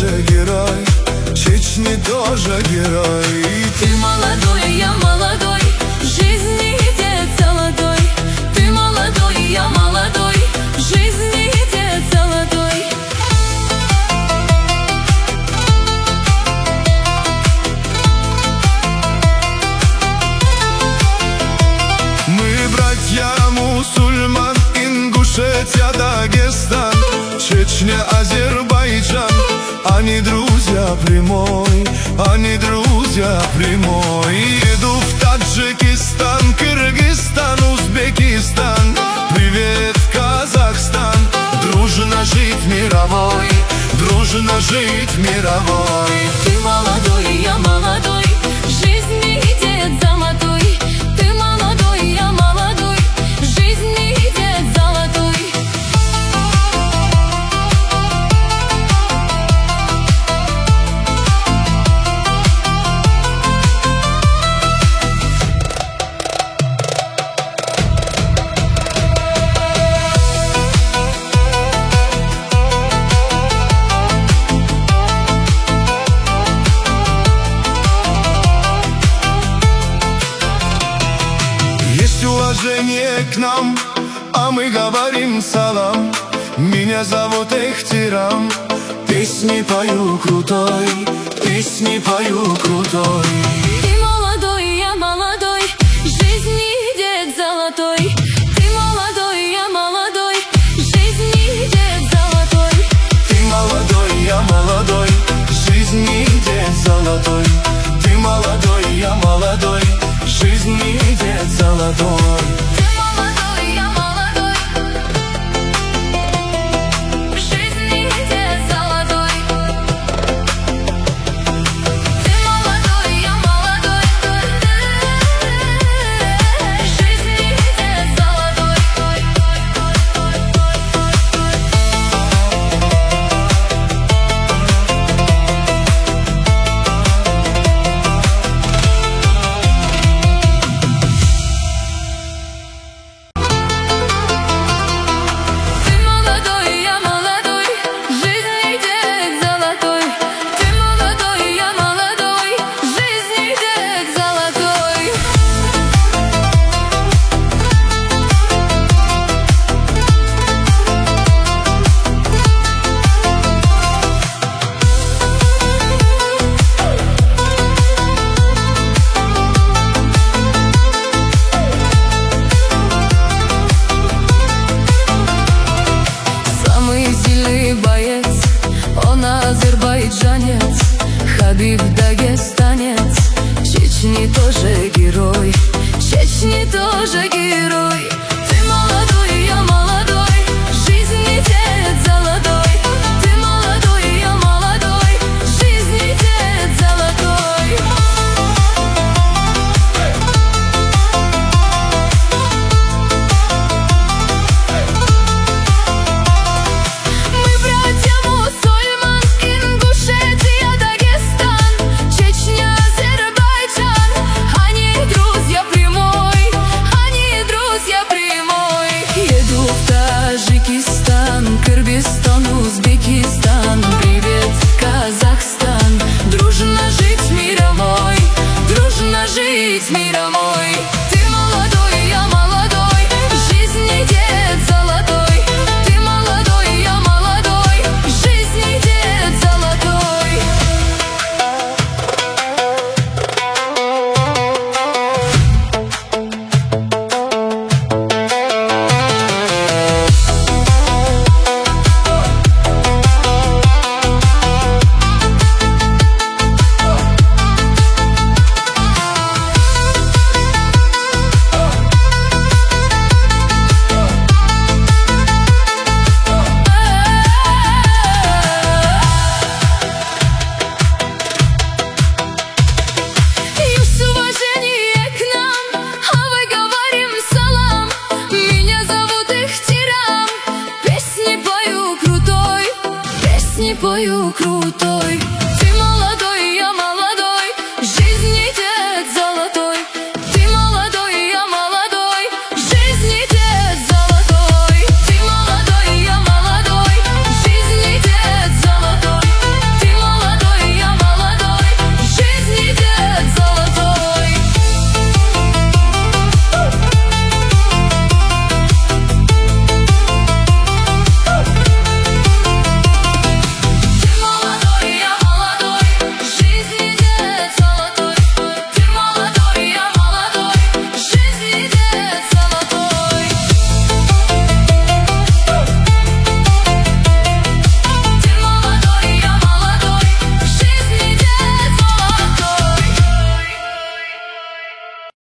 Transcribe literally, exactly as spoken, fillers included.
тоже герой, Чечни тоже герой. И ты молодой, я молодой, в жизни дед золотой. Ты молодой, я молодой, в жизни дед золотой. Мы братья мусульман, Ингушетия, Дагестан, Чечня, Азербайджан. Они друзья прямой, они друзья прямой. Еду в Таджикистан, Кыргызстан, Узбекистан. Привет, Казахстан. Дружно жить мировой, дружно жить мировой. Ты молодой, я молодой, в жизни дед золотой. Ты молодой, я молодой, в жизни дед золотой. Уважение к нам, а мы говорим салам. Меня зовут Эхтирам, песни пою крутой, песни пою крутой. Ты молодой, я молодой, в жизни дед золотой. Ты молодой, я молодой, в жизни дед золотой. Ты молодой, я молодой, в жизни дед золотой. Ты молодой, я молодой, в жизни дед золотой. Ты молодой, я молодой, в жизни дед золотой. Ты молодой, я молодой, в жизни дед золотой. Азербайджанец, Хабиб дагестанец, Чечни тоже герой, Чечни тоже герой. Ты молодой, я молодой, в жизни дед золотой. Ты молодой, я молодой, в жизни дед золотой. Мы братья мусульман, Ингушетия, Дагестан, Чечня, Азербайджан. Они друзья прямой, они друзья прямой. Еду в Таджикистан, Кыргызстан, Узбекистан. Привет, Казахстан. Дружно жить мировой, дружно жить мировой. Ты молодой, я молодой, в жизни дед золотой. Ты молодой, я молодой, в жизни дед золотой. И с уважением к нам, а мы говорим салам. Меня зовут Эхтирам, песни пою крутой, песни пою крутой.